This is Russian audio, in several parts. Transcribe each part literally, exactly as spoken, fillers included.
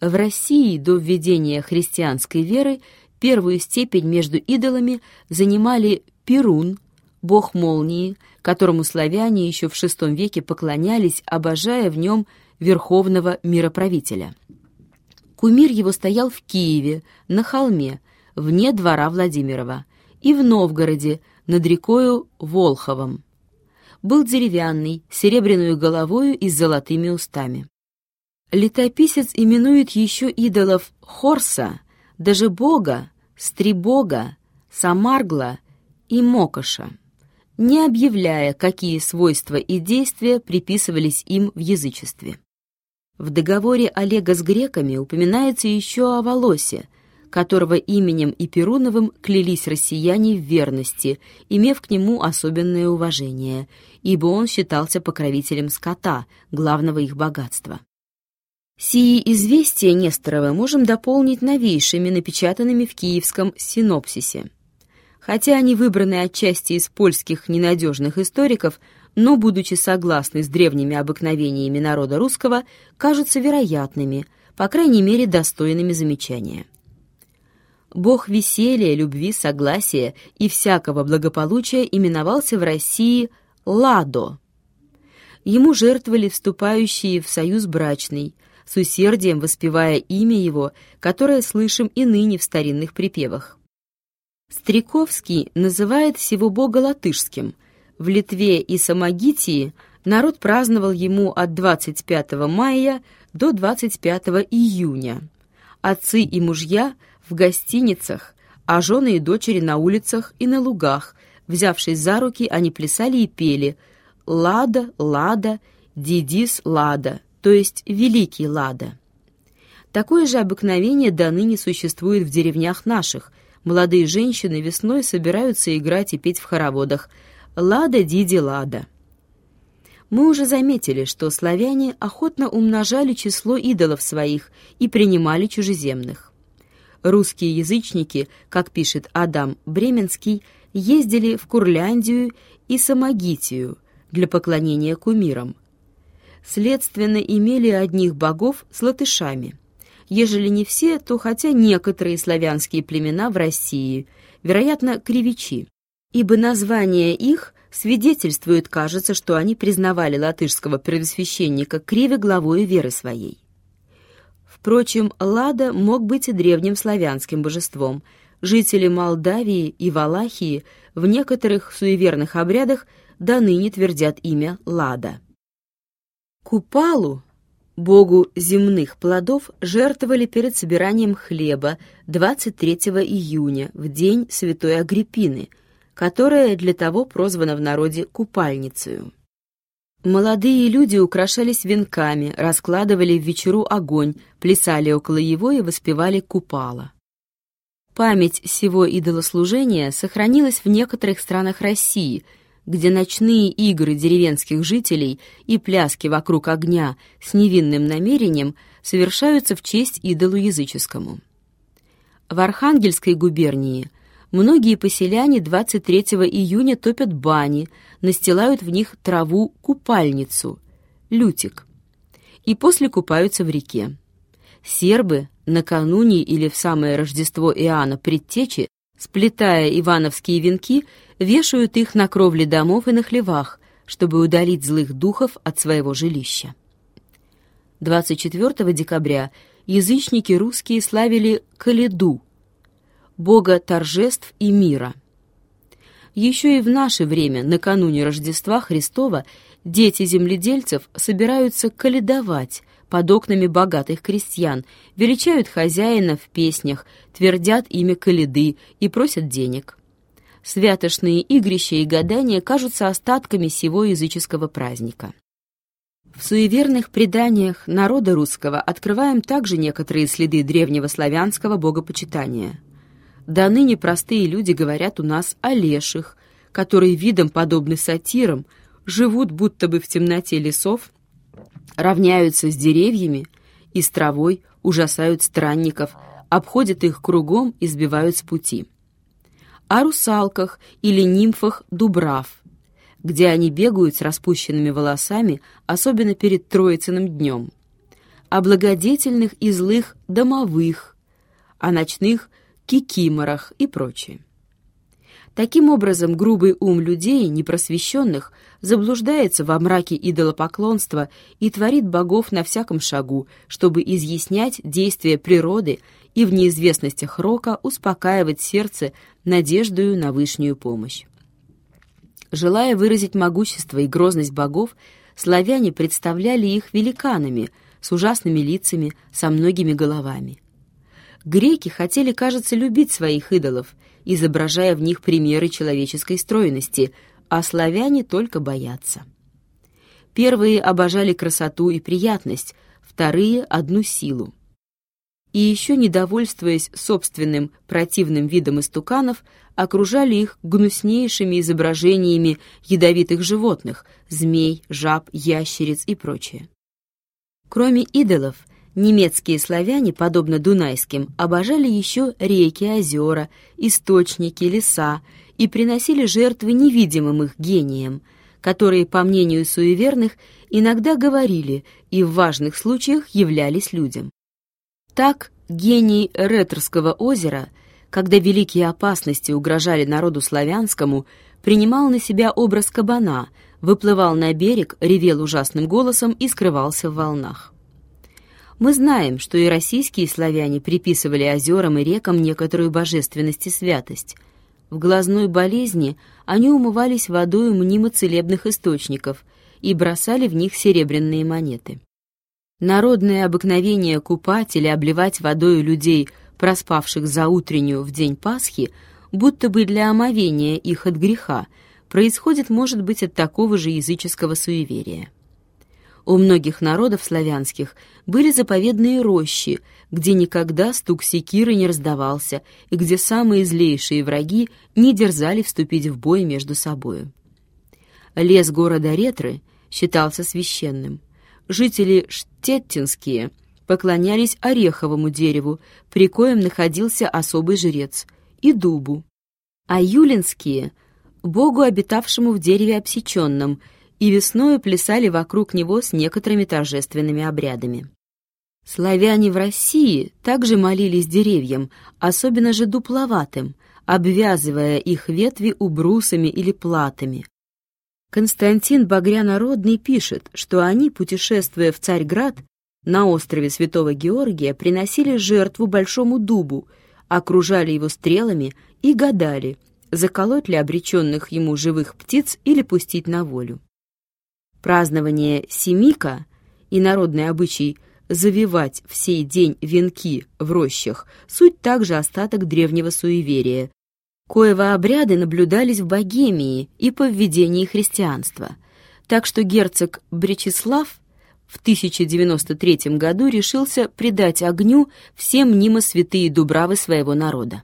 В России до введения христианской веры первую степень между идолами занимали Перун, бог молнии, которому славяне еще в шестом веке поклонялись, обожая в нем верховного мироправителя. Кумир его стоял в Киеве, на холме, вне двора Владимирова, и в Новгороде, над рекою Волховом. Был деревянный, с серебряную головою и с золотыми устами. Летописец именует еще идолов Хорса, даже Бога, Стрибога, Самаргла и Мокоша, не объявляя, какие свойства и действия приписывались им в язычестве. В договоре Олега с греками упоминается еще о Волосе, которого именем и Перуновым клялись россияне в верности, имев к нему особенное уважение, ибо он считался покровителем скота, главного их богатства. Сии известия Несторова можем дополнить новейшими, напечатанными в киевском синопсисе. Хотя они выбраны отчасти из польских ненадежных историков, но, будучи согласны с древними обыкновениями народа русского, кажутся вероятными, по крайней мере, достойными замечания. Бог веселья, любви, согласия и всякого благополучия именовался в России Ладо. Ему жертвовали вступающие в союз брачный, с усердием воспевая имя его, которое слышим и ныне в старинных припевах. Стриковский называет сего бога латышским. В Литве и Самогитии народ праздновал ему от двадцать пятого мая до двадцать пятого июня. Отцы и мужья в гостиницах, а жены и дочери на улицах и на лугах. Взявшись за руки, они плясали и пели «Лада, Лада, Дидис, Лада», то есть «Великий Лада». Такое же обыкновение до ныне существует в деревнях наших. Молодые женщины весной собираются играть и петь в хороводах «Лада, Диди, Лада». Мы уже заметили, что славяне охотно умножали число идолов своих и принимали чужеземных. Русские язычники, как пишет Адам Бременский, ездили в Курляндию и Самогитию для поклонения кумирам. Следственно, имели одних богов с латышами. Ежели не все, то хотя некоторые славянские племена в России, вероятно, кривичи, ибо название их свидетельствует, кажется, что они признавали латышского первосвященника Криве главою веры своей. Впрочем, Лада мог быть и древним славянским божеством. Жители Молдавии и Валахии в некоторых суеверных обрядах до ныне твердят имя Лада. Купалу, богу земных плодов, жертвовали перед собиранием хлеба двадцать третьего июня, в день святой Агриппины, которая для того прозвана в народе Купальницею. Молодые люди украшались венками, раскладывали в вечеру огонь, плясали около его и воспевали Купала. Память сего идолослужения сохранилась в некоторых странах России, где ночные игры деревенских жителей и пляски вокруг огня с невинным намерением совершаются в честь идолу языческому. В Архангельской губернии многие поселяне двадцать третьего июня топят бани, настилают в них траву-купальницу, лютик, и после купаются в реке. Сербы накануне или в самое Рождество Иоанна Предтечи, сплетая ивановские венки, вешают их на кровли домов и на хлевах, чтобы удалить злых духов от своего жилища. двадцать четвёртого декабря язычники русские славили Каледу, бога торжеств и мира. Еще и в наше время, накануне Рождества Христова, дети земледельцев собираются каледовать под окнами богатых крестьян, величают хозяина в песнях, твердят имя Каледы и просят денег. Святошные игрища и гадания кажутся остатками сего языческого праздника. В суеверных преданиях народа русского открываем также некоторые следы древнего славянского богопочитания. До ныне простые люди говорят у нас о леших, которые видом подобны сатирам, живут будто бы в темноте лесов, равняются с деревьями и с травой, ужасают странников, обходят их кругом и сбивают с пути. О русалках или нимфах Дубрав, где они бегают с распущенными волосами, особенно перед Троицыным днем. о благодетельных и злых домовых, о ночных кикиморах и прочее. Таким образом, грубый ум людей, непросвещенных, заблуждается во мраке идолопоклонства и творит богов на всяком шагу, чтобы изъяснять действия природы и в неизвестностях рока успокаивать сердце надеждою на вышнюю помощь. Желая выразить могущество и грозность богов, славяне представляли их великанами с ужасными лицами, со многими головами. Греки хотели, кажется, любить своих идолов, изображая в них примеры человеческой стройности, а славяне только боятся. Первые обожали красоту и приятность, вторые — одну силу. И еще, недовольствуясь собственным противным видом истуканов, окружали их гнуснейшими изображениями ядовитых животных — змей, жаб, ящериц и прочее. Кроме идолов, немецкие славяне, подобно дунайским, обожали еще реки, озера, источники, леса и приносили жертвы невидимым их гениям, которые, по мнению суеверных, иногда говорили и в важных случаях являлись людям. Так гений Ретерского озера, когда великие опасности угрожали народу славянскому, принимал на себя образ кабана, выплывал на берег, ревел ужасным голосом и скрывался в волнах. Мы знаем, что и российские славяне приписывали озерам и рекам некоторую божественность и святость. В глазной болезни они умывались водою мнимо-целебных источников и бросали в них серебряные монеты. Народное обыкновение купать или обливать водою людей, проспавших заутреннюю в день Пасхи, будто бы для омовения их от греха, происходит, может быть, от такого же языческого суеверия. У многих народов славянских были заповедные рощи, где никогда стук секиры не раздавался и где самые злейшие враги не дерзали вступить в бой между собою. Лес города Ретры считался священным. Жители штеттинские поклонялись ореховому дереву, при коем находился особый жрец, и дубу, а юлинские — богу, обитавшему в дереве обсеченном, и весною плясали вокруг него с некоторыми торжественными обрядами. Славяне в России также молились деревьям, особенно же дупловатым, обвязывая их ветви убрусами или платами. Константин Багрянародный пишет, что они, путешествуя в Царьград, на острове Святого Георгия приносили жертву большому дубу, окружали его стрелами и гадали, заколоть ли обреченных ему живых птиц или пустить на волю. Празднование Семика и народный обычай завивать в сей день венки в рощах суть также остаток древнего суеверия, коего обряды наблюдались в Богемии и по введении христианства, так что герцог Бречеслав в тысяча девяносто третьем году решился предать огню все мнимо святые дубравы своего народа.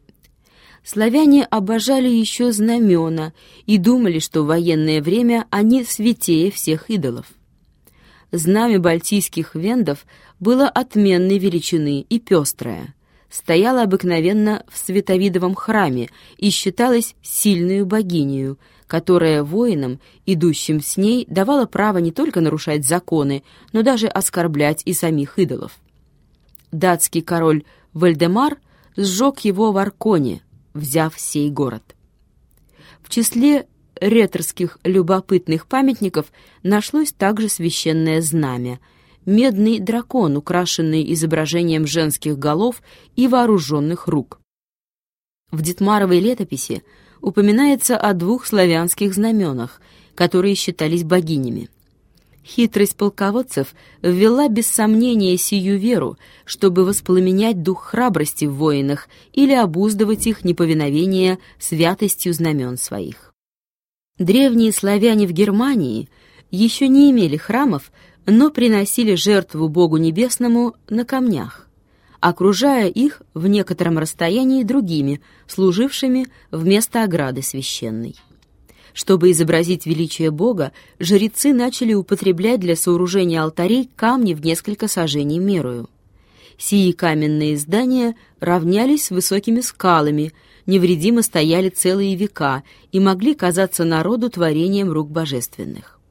Славяне обожали еще знамена и думали, что в военное время они святее всех идолов. Знамя бальтийских вендов было отменной величины и пестрое, стояло обыкновенно в Световидовом храме и считалось сильную богинею, которая воинам, идущим с ней, давала право не только нарушать законы, но даже оскорблять и самих идолов. Датский король Вальдемар сжег его в Арконе, взяв сей город. В числе ретерских любопытных памятников нашлось также священное знамя — медный дракон, украшенный изображением женских голов и вооруженных рук. В Детмаровой летописи упоминается о двух славянских знаменах, которые считались богинями. Хитрость полководцев ввела без сомнения сию веру, чтобы воспламенять дух храбрости в воинах или обуздывать их неповиновение святостью знамен своих. Древние славяне в Германии еще не имели храмов, но приносили жертву Богу Небесному на камнях, окружая их в некотором расстоянии другими, служившими вместо ограды священной. Чтобы изобразить величие Бога, жрецы начали употреблять для сооружения алтарей камни в несколько саженей мерою. Сии каменные здания равнялись с высокими скалами, невредимо стояли целые века и могли казаться народу творением рук божественных.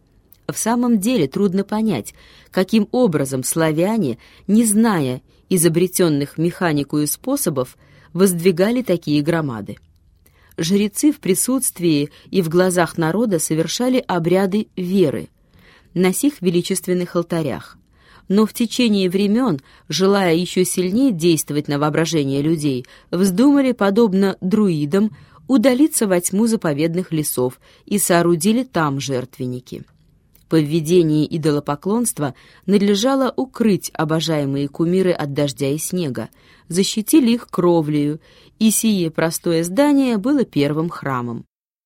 В самом деле трудно понять, каким образом славяне, не зная изобретенных механикою способов, воздвигали такие громады. Жрецы в присутствии и в глазах народа совершали обряды веры на сих величественных алтарях. Но в течение времен, желая еще сильнее действовать на воображение людей, вздумали, подобно друидам, удалиться во тьму заповедных лесов и соорудили там жертвенники. По введении идолопоклонства надлежало укрыть обожаемые кумиры от дождя и снега, защитили их кровлею, и сие простое здание было первым храмом.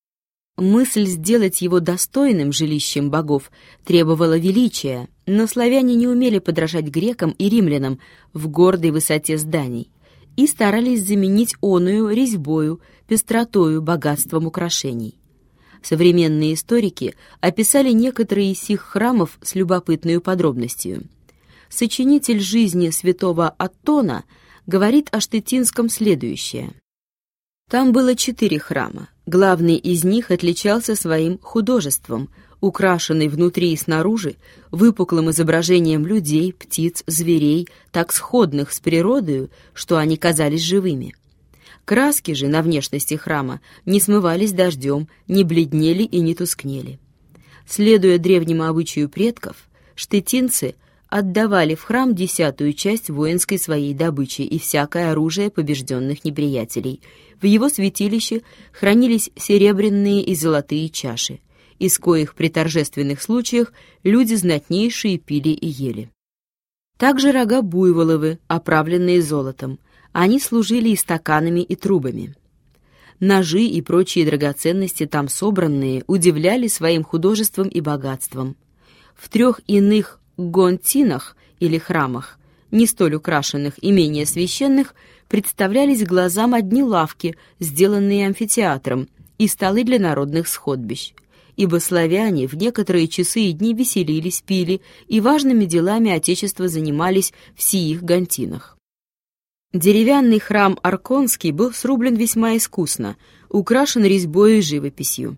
Мысль сделать его достойным жилищем богов требовала величия, но славяне не умели подражать грекам и римлянам в гордой высоте зданий и старались заменить оную резьбою, пестротою, богатством украшений. Современные историки описали некоторые из сих храмов с любопытной подробностью. Сочинитель жизни святого Аттона говорит о Штетинском следующее. Там было четыре храма. Главный из них отличался своим художеством, украшенный внутри и снаружи выпуклым изображением людей, птиц, зверей, так сходных с природою, что они казались живыми. Краски же на внешности храма не смывались дождем, не бледнели и не тускнели. Следуя древнему обычаю предков, штетинцы отдавали в храм десятую часть воинской своей добычи и всякое оружие побежденных неприятелей. В его святилище хранились серебряные и золотые чаши, из коих при торжественных случаях люди знатнейшие пили и ели. Также рога буйволовы, оправленные золотом. Они служили и стаканами, и трубами. Ножи и прочие драгоценности, там собранные, удивляли своим художеством и богатством. В трех иных гонтинах или храмах, не столь украшенных и менее священных, представлялись глазам одни лавки, сделанные амфитеатром, и столы для народных сходбищ. Ибо славяне в некоторые часы и дни веселились, пили и важными делами Отечества занимались в сиих гонтинах. Деревянный храм Арконский был срублен весьма искусно, украшен резьбой и живописью.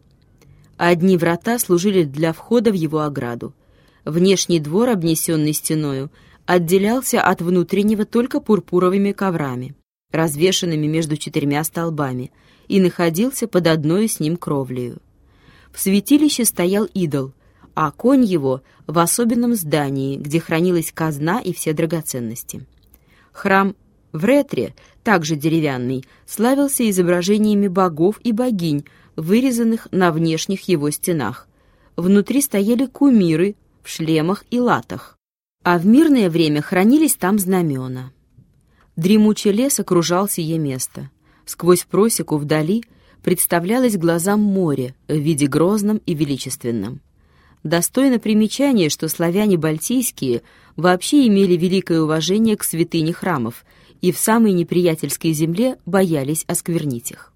Одни врата служили для входа в его ограду. Внешний двор, обнесенный стеною, отделялся от внутреннего только пурпуровыми коврами, развешанными между четырьмя столбами, и находился под одной с ним кровлею. В святилище стоял идол, а конь его в особенном здании, где хранилась казна и все драгоценности. Храм в Ретре, также деревянный, славился изображениями богов и богинь, вырезанных на внешних его стенах. Внутри стояли кумиры в шлемах и латах, а в мирное время хранились там знамена. Дремучий лес окружал сие место. Сквозь просеку вдали представлялось глазам море в виде грозном и величественном. Достойно примечания, что славяне бальтийские вообще имели великое уважение к святыне храмов и в самой неприятельской земле боялись осквернить их.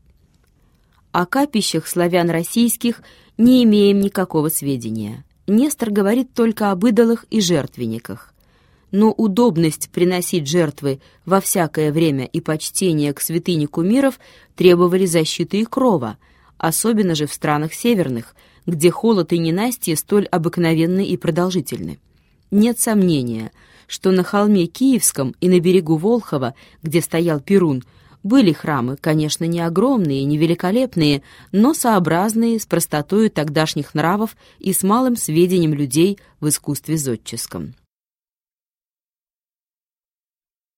О капищах славян российских не имеем никакого сведения. Нестор говорит только об идолах и жертвенниках. Но удобность приносить жертвы во всякое время и почтение к святыне кумиров требовали защиты и крова, особенно же в странах северных, где холод и ненастье столь обыкновенны и продолжительны. Нет сомнения, что на холме Киевском и на берегу Волхова, где стоял Перун, были храмы, конечно, не огромные, не великолепные, но сообразные с простотою тогдашних нравов и с малым сведением людей в искусстве зодческом.